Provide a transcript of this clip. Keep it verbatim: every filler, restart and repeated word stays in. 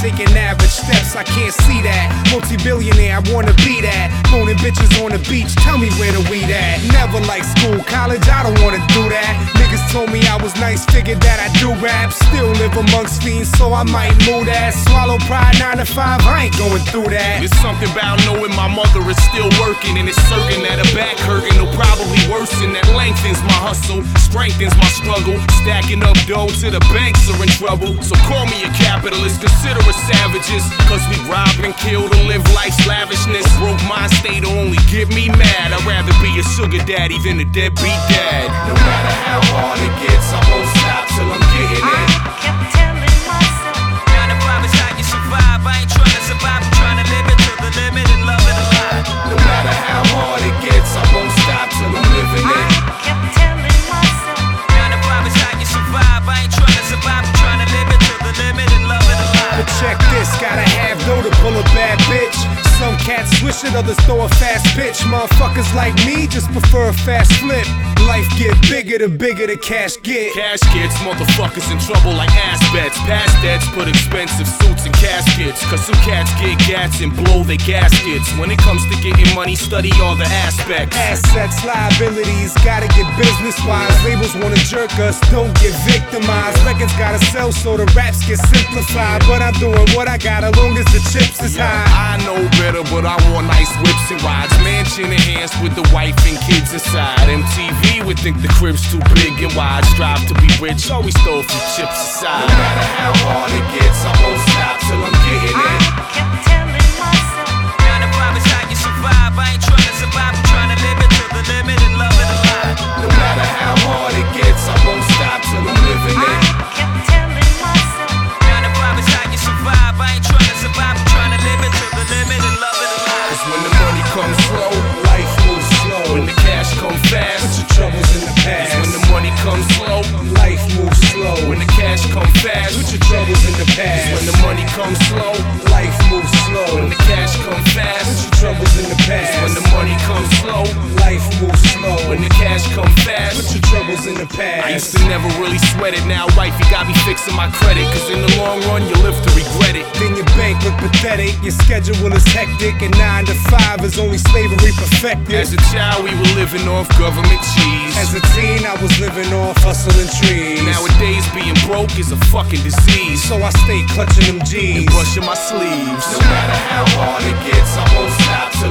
taking average steps, I can't see that. Multi-billionaire, I wanna be that. Boning bitches on the beach, tell me where the weed at. Never like school, college, I don't wanna do that. Niggas told me I was nice, figured that I do rap. Still live amongst fiends, so I might move that. Swallow pride, nine to five, I ain't going through that. There's something about knowing my mother is still working, and it's certain that her back hurting will probably worsen. That lengthens my hustle, strengthens my struggle. Stacking up dough to the banks are in trouble. So call me a capitalist, consider us savages. Cause we rob and kill to live life's lavishness. A broke mind state will only get me mad. I'd rather be a sugar daddy than a deadbeat dad. No matter how hard it gets, I won't stop till I'm getting it. I kept telling myself, nine to five is how you survive. I ain't trying to survive, I'm trying to live it to the limit and love it alive. No matter how hard it gets, I won't stop till I'm living it. I kept telling myself, nine to five is how you survive. I ain't trying to survive, I'm trying to live it to the limit and love it alive. But check this, gotta have dough to pull a bad bitch. Some cats swish it, others throw a fast pitch. Motherfuckers like me just prefer a fast flip. Life get bigger the bigger the cash get. Cash gets motherfuckers in trouble like ass bets. Past debts put expensive suits in caskets. Cause some cats get gats and blow their gaskets. When it comes to getting money, study all the aspects. Assets, liabilities, gotta get business wise. Labels wanna jerk us, don't get victimized. Records gotta sell so the raps get simplified. But I'm doing what I got as long as the chips is high. I know better, but I want nice whips and rides. Mansion enhanced with the wife and kids inside. M T V would think the crib's too big and wide. Strive to be rich, always throw a few chips aside. No matter how hard it gets, I won't stop till I'm getting it. I kept telling myself, nine to five is how you survive. I ain't trying to survive, I'm trying to live it to the limit and love it alive. No matter how hard it gets, I won't stop till I'm living it. I kept telling myself, nine to five is how you survive. I ain't trying to survive, I'm trying to live it to the limit and love it alive. Cause when the money comes slow, Life moves slow. when the cash comes fast. Put your troubles in the past. When the money comes slow, Life moves slow. when the cash comes fast. Put your troubles in the past. When the money comes slow, Life moves slow. when the cash comes Put fast. your troubles in the past. When the money comes slow, Life moves slow. when the cash comes Put fast. your troubles in the past. I used to never really sweat it. Now wifey got me fixing my credit. Cause in the long run you live to regret it. Then your bank look pathetic. Your schedule is hectic, and nine to five is only slavery perfected. As a child we were living off government cheese. As a teen, I was living off hustling trees. Nowadays being broke is a fucking disease. So I stay clutching them G's. And brushing my sleeves. No matter how hard it gets, I won't stop till